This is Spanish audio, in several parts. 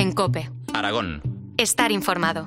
en COPE. Aragón. Estar informado.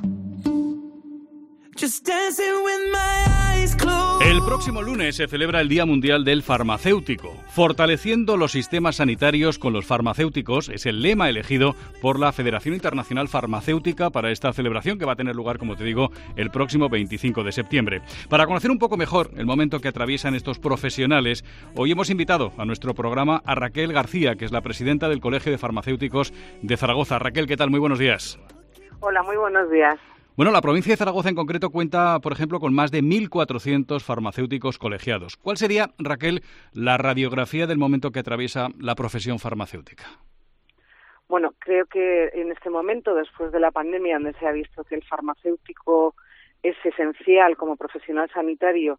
El próximo lunes se celebra el Día Mundial del Farmacéutico. Fortaleciendo los sistemas sanitarios con los farmacéuticos es el lema elegido por la Federación Internacional Farmacéutica para esta celebración que va a tener lugar, como te digo, el próximo 25 de septiembre. Para conocer un poco mejor el momento que atraviesan estos profesionales, hoy hemos invitado a nuestro programa a Raquel García, que es la presidenta del Colegio de Farmacéuticos de Zaragoza. Raquel, ¿qué tal? Muy buenos días. Hola, muy buenos días. Bueno, la provincia de Zaragoza en concreto cuenta, por ejemplo, con más de 1.400 farmacéuticos colegiados. ¿Cuál sería, Raquel, la radiografía del momento que atraviesa la profesión farmacéutica? Bueno, creo que en este momento, después de la pandemia, donde se ha visto que el farmacéutico es esencial como profesional sanitario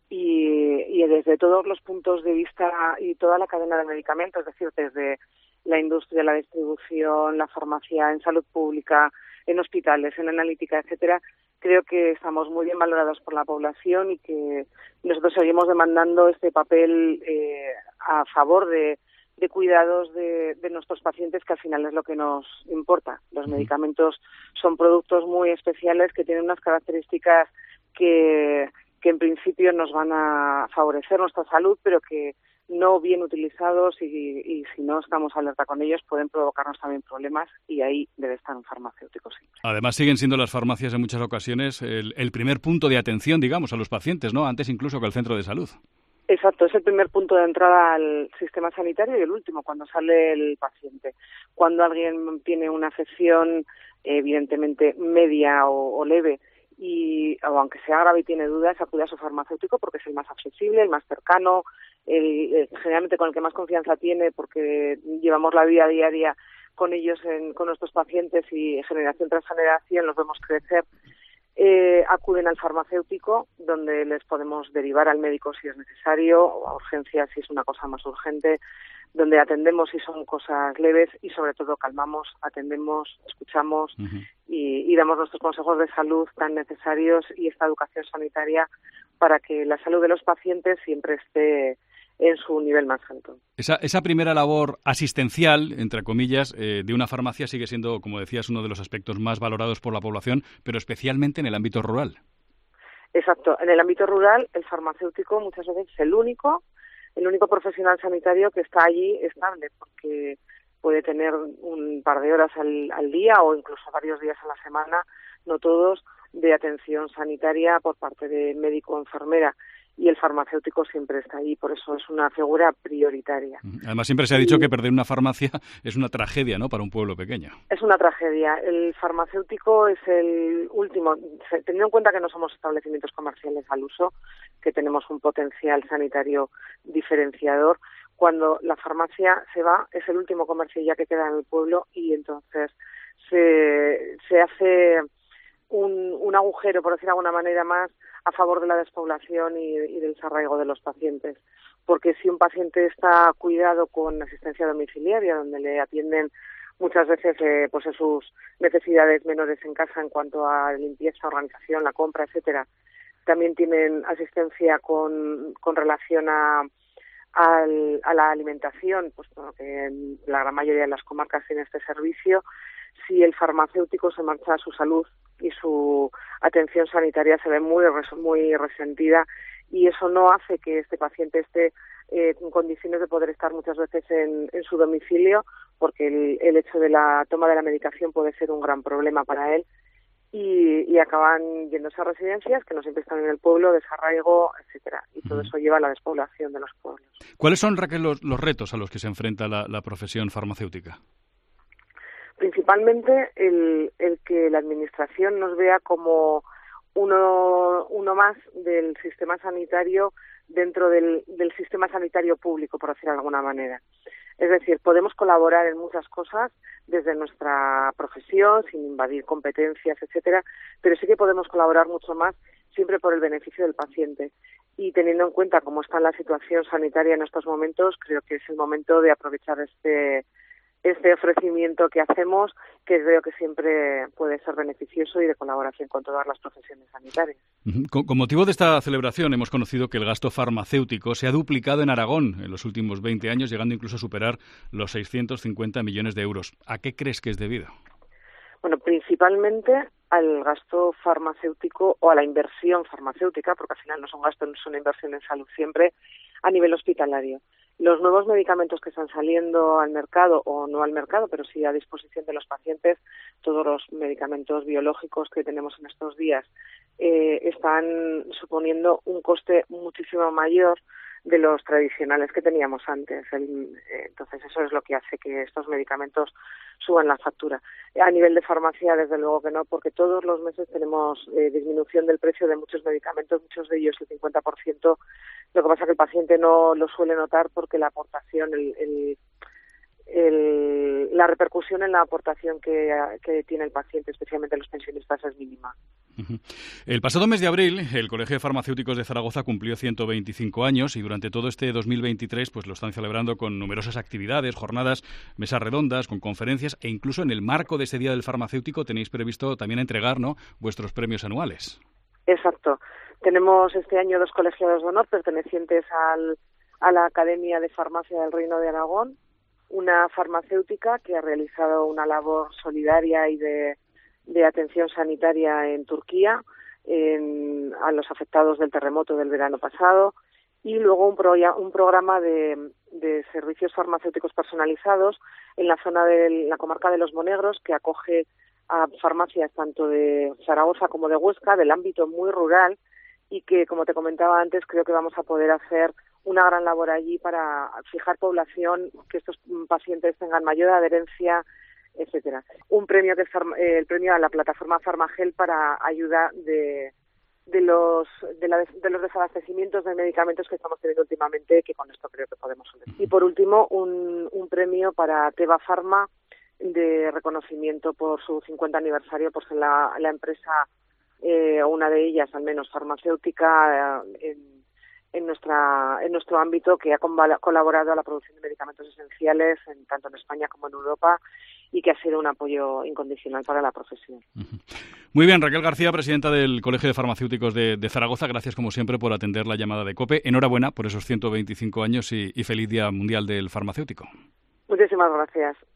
y desde todos los puntos de vista y toda la cadena de medicamentos, es decir, desde la industria, la distribución, la farmacia, en salud pública, en hospitales, en analítica, etcétera, creo que estamos muy bien valorados por la población y que nosotros seguimos demandando este papel a favor de cuidados de nuestros pacientes, que al final es lo que nos importa. Los medicamentos son productos muy especiales que tienen unas características que en principio nos van a favorecer nuestra salud, pero que no bien utilizados y si no estamos alerta con ellos pueden provocarnos también problemas, y ahí debe estar un farmacéutico siempre. Además siguen siendo las farmacias en muchas ocasiones el primer punto de atención, digamos, a los pacientes, ¿no? Antes incluso que el centro de salud. Exacto, es el primer punto de entrada al sistema sanitario y el último, cuando sale el paciente. Cuando alguien tiene una afección evidentemente media o leve, o aunque sea grave y tiene dudas, acude a su farmacéutico porque es el más accesible, el más cercano, generalmente con el que más confianza tiene, porque llevamos la vida diaria con ellos, con nuestros pacientes, y generación tras generación los vemos crecer. Acuden al farmacéutico, donde les podemos derivar al médico si es necesario, o a urgencias si es una cosa más urgente, donde atendemos si son cosas leves y sobre todo calmamos, atendemos, escuchamos y damos nuestros consejos de salud tan necesarios y esta educación sanitaria para que la salud de los pacientes siempre esté en su nivel más alto. Esa primera labor asistencial, entre comillas, de una farmacia sigue siendo, como decías, uno de los aspectos más valorados por la población, pero especialmente en el ámbito rural. Exacto. En el ámbito rural, el farmacéutico muchas veces es el único profesional sanitario que está allí estable, porque puede tener un par de horas al día o incluso varios días a la semana, no todos, de atención sanitaria por parte de médico o enfermera. Y el farmacéutico siempre está ahí, por eso es una figura prioritaria. Además, siempre se ha dicho que perder una farmacia es una tragedia, ¿no?, para un pueblo pequeño. Es una tragedia. El farmacéutico es el último, teniendo en cuenta que no somos establecimientos comerciales al uso, que tenemos un potencial sanitario diferenciador. Cuando la farmacia se va, es el último comercio ya que queda en el pueblo, y entonces se hace un agujero, por decir de alguna manera, más a favor de la despoblación y del desarraigo de los pacientes. Porque si un paciente está cuidado con asistencia domiciliaria, donde le atienden muchas veces pues en sus necesidades menores en casa en cuanto a limpieza, organización, la compra, etcétera, también tienen asistencia con relación a la alimentación, pues que en la gran mayoría de las comarcas tiene este servicio. Si el farmacéutico se marcha, su salud y su atención sanitaria se ve muy resentida, y eso no hace que este paciente esté en condiciones de poder estar muchas veces en su domicilio, porque el hecho de la toma de la medicación puede ser un gran problema para él, y acaban yéndose a residencias que no siempre están en el pueblo, desarraigo, etcétera, y todo eso lleva a la despoblación de los pueblos. ¿Cuáles son, Raquel, los retos a los que se enfrenta la profesión farmacéutica? Principalmente el que la administración nos vea como uno más del sistema sanitario dentro del sistema sanitario público, por decirlo de alguna manera. Es decir, podemos colaborar en muchas cosas desde nuestra profesión, sin invadir competencias, etcétera, pero sí que podemos colaborar mucho más siempre por el beneficio del paciente. Y teniendo en cuenta cómo está la situación sanitaria en estos momentos, creo que es el momento de aprovechar este ofrecimiento que hacemos, que creo que siempre puede ser beneficioso y de colaboración con todas las profesiones sanitarias. Con motivo de esta celebración hemos conocido que el gasto farmacéutico se ha duplicado en Aragón en los últimos 20 años, llegando incluso a superar los 650 millones de euros. ¿A qué crees que es debido? Bueno, principalmente al gasto farmacéutico o a la inversión farmacéutica, porque al final no es un gasto, no es una inversión en salud siempre, a nivel hospitalario. Los nuevos medicamentos que están saliendo al mercado, o no al mercado, pero sí a disposición de los pacientes, todos los medicamentos biológicos que tenemos en estos días, están suponiendo un coste muchísimo mayor de los tradicionales que teníamos antes. Entonces eso es lo que hace que estos medicamentos suban la factura. A nivel de farmacia, desde luego que no, porque todos los meses tenemos disminución del precio de muchos medicamentos, muchos de ellos el 50%. Lo que pasa es que el paciente no lo suele notar porque la aportación, la repercusión en la aportación que tiene el paciente, especialmente los pensionistas, es mínima. El pasado mes de abril, el Colegio de Farmacéuticos de Zaragoza cumplió 125 años y durante todo este 2023 pues lo están celebrando con numerosas actividades, jornadas, mesas redondas, con conferencias e incluso en el marco de ese Día del Farmacéutico tenéis previsto también entregar, ¿no?, vuestros premios anuales. Exacto. Tenemos este año 2 colegiados de honor pertenecientes a la Academia de Farmacia del Reino de Aragón, una farmacéutica que ha realizado una labor solidaria y de atención sanitaria en Turquía a los afectados del terremoto del verano pasado, y luego un programa de servicios farmacéuticos personalizados en la zona de la comarca de Los Monegros, que acoge a farmacias tanto de Zaragoza como de Huesca, del ámbito muy rural, y que, como te comentaba antes, creo que vamos a poder hacer una gran labor allí para fijar población, que estos pacientes tengan mayor adherencia, etcétera. Un premio que es el premio a la plataforma Farmagel para ayuda de los desabastecimientos de medicamentos que estamos teniendo últimamente, que con esto creo que podemos subir. Y por último, un premio para Teva Pharma de reconocimiento por su 50 aniversario, por ser la empresa, una de ellas al menos farmacéutica, en nuestro ámbito, que ha colaborado a la producción de medicamentos esenciales tanto en España como en Europa, y que ha sido un apoyo incondicional para la profesión. Muy bien, Raquel García, presidenta del Colegio de Farmacéuticos de Zaragoza, gracias como siempre por atender la llamada de COPE. Enhorabuena por esos 125 años y feliz Día Mundial del Farmacéutico. Muchísimas gracias.